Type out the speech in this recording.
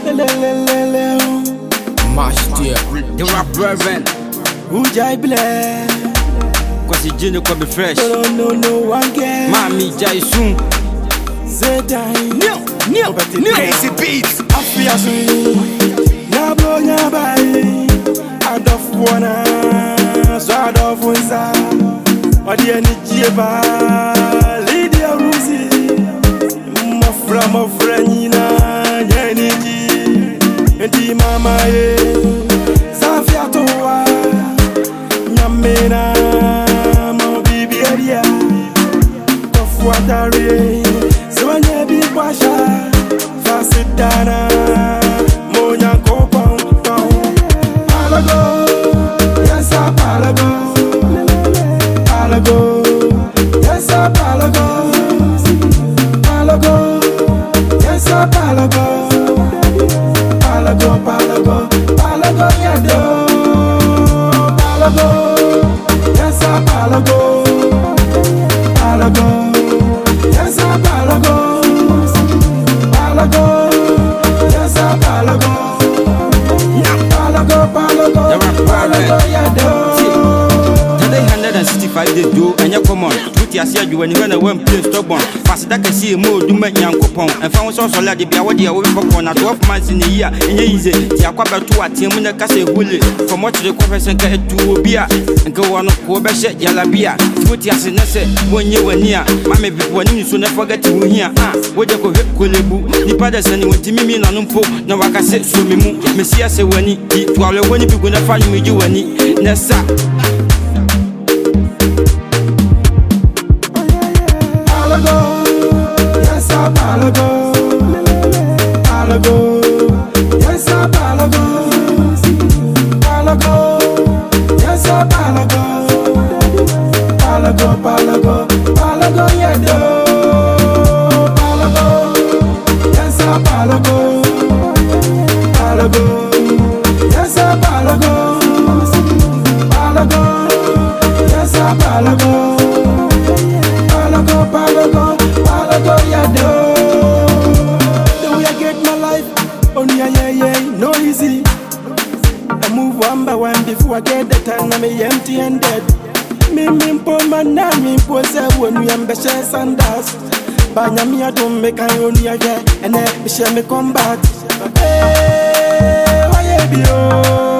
Master, the rap reverend. Who jai bless? Cause the gin could be fresh. No one get. Mommy jai soon. Zedai. New Crazy Beats. Afia soon. Nyabo nyabai. Adofwana. So adofunza. Odi eni ba. Lydia Rusi. Mofra nyina. Nyeniji. Enti mama ye. Zafia towa. Nyamena. Mo bibi eria. Tofuatare. Zwanye bi kwasha. Fasidana. Monya kopon. Palago. Yes, I palago. Palago. Yes, I palago. Palago. Yes, I palago. Palago, yado. Palago. Yes, I palago. Palago. Yes, I palago. Palago. Yes, I palago. Palago, yado. 365 days do and you come on. Put your see you when you run away and play stubborn. Fast that can see more do make young coupon. And found so solid the Biawadi away popcorn at 12 months in a year. And easy. Tiaquaba to a team in the Casa Willie. From what the conference can to beer and go on a Cobeshet Yalabia. Put your sinesse when you were near. Mammy, when you soon forget to hear. What you could Kulebu. The brothers and went to me on Umpo. No, I can say so. Messias when he while when you going to find me, you and he. Nessa. Yes, I palago. Palago. Yes, I palago. Palago. Yes, I palago. Palago, yado. Palago. Yes, I palago. Palago. Yes, I palago. Palago. Yes, I palago. Palago, yado. The way I get my life, only no easy. I move one by one before I get the time. I'm empty and dead. Me po manami po se when we ambitious and dust. Banya me I don't make I only again and then share me combat. Hey, why you be